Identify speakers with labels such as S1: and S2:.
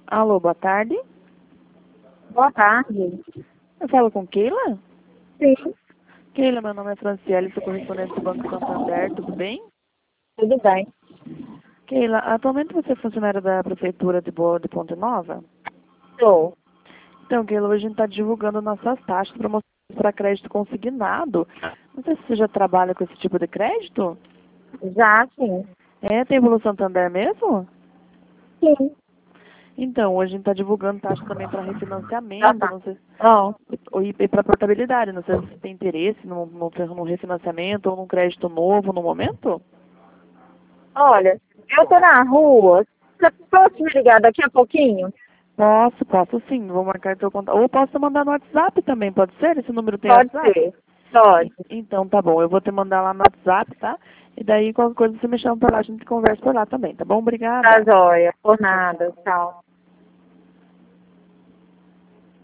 S1: Alô, boa tarde.
S2: Boa tarde.
S1: Eu falo com Keila?
S2: Sim,
S1: Keila, meu nome é Franciele, sou correspondente do Banco Santander, tudo bem?
S2: tudo bem.
S1: Keila, atualmente você é funcionária da Prefeitura de Boa de Ponte Nova?
S2: Estou.
S1: Então, Keila, hoje a gente está divulgando nossas taxas para crédito consignado. Não sei se você já trabalha com esse tipo de crédito.
S2: Já, sim.
S1: É, tem pelo Santander mesmo?
S2: Sim.
S1: Então, hoje a gente está divulgando taxa também para
S2: Já
S1: refinanciamento,
S2: tá.
S1: não sei,
S2: Ó,
S1: e para portabilidade. Não sei se você tem interesse num refinanciamento ou num crédito novo no momento?
S2: olha, eu tô na rua. Você pode me ligar daqui a pouquinho?
S1: Posso sim. Vou marcar teu contato. Ou posso te mandar no WhatsApp também, pode ser? Esse número tem
S2: Pode
S1: WhatsApp?
S2: ser. Pode.
S1: Então tá bom, eu vou te mandar lá no WhatsApp, tá? E daí qualquer coisa você me chama por lá, a gente conversa por lá também, tá bom?
S2: Tá
S1: Obrigada.
S2: joia. Por
S1: Tchau,
S2: nada.
S1: tchau.
S2: Tchau.